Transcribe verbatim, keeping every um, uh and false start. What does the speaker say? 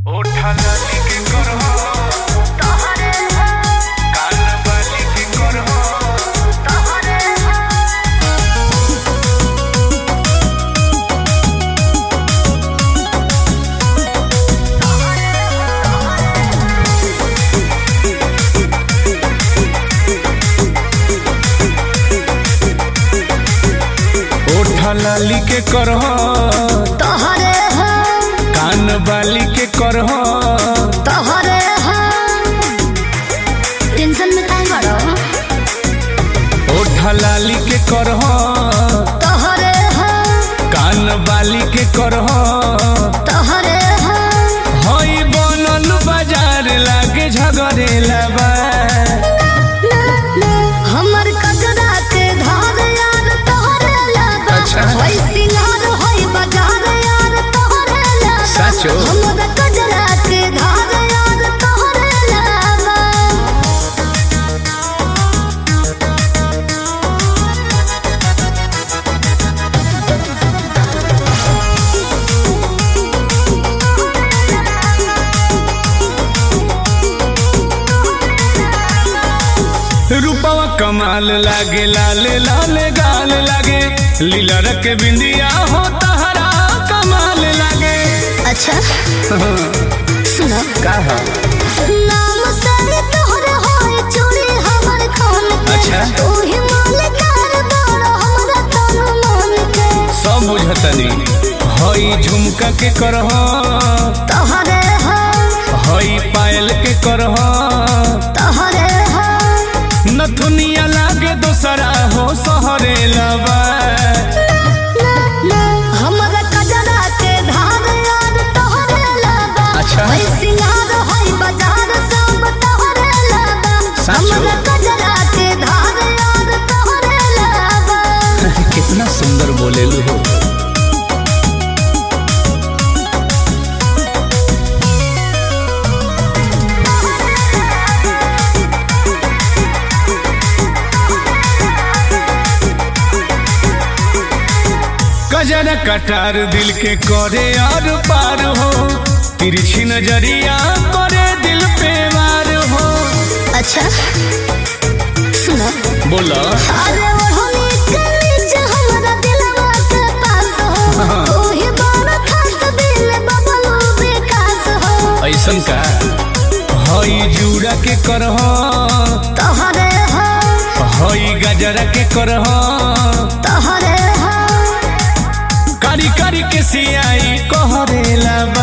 लाली के करहो तोहरे हो, कान बाली के करहो तोहरे हो, टेंशन में काहे बड़ो? ओठा लाली के करहो तोहरे हो, कान बाली के करहो तोहरे हो, होई बनल बाजार लागे झगड़ेला बा हमर कजरा के धार यार तोहरे लबा। अच्छा। होई सिंगार होई बाजार यार तोहरे लबा। सचो? हमर कजरा के धार यार तोहरे लबा। रूपवा कमाल लागे लाल लाल गाल लागे लीला रख बिंदिया हो तहरा कमाल लागे अच्छा सुनो का है? नाम से तोहरे होई चूड़ी हमर खान के। अच्छा। ओही मालिकार बड़ो हमरा तन मन के। सब बुझतनी हई झुमका के करहो तोहरे हो, हई पायल के करहो तोहरे हो, नथुनिया लागे दोसरा हो सहरे लबा हमरा कजरा के धार यार तोहरे लबा। अच्छा। होई सिंगार होई बाजार सब तोहरे लबा। सचो? हमरा कजरा के धार यार तोहरे लबा। कितना सुंदर बोलेलू हो। गजरा कटार दिल के करे और पार हो तिरछी नजरिया करे दिल पे वार हो अच्छा सुनो बोला अरे ओढ़नी के नीचे हमरा दिलवा के पास हो। ओही बार खास दिल बबलू विकास हो। ऐसन का हई जूड़ा के करहो तोहरे हो, हई गजरा के करहो तोहरे हो, कारी कारी के सियाई कहरे ला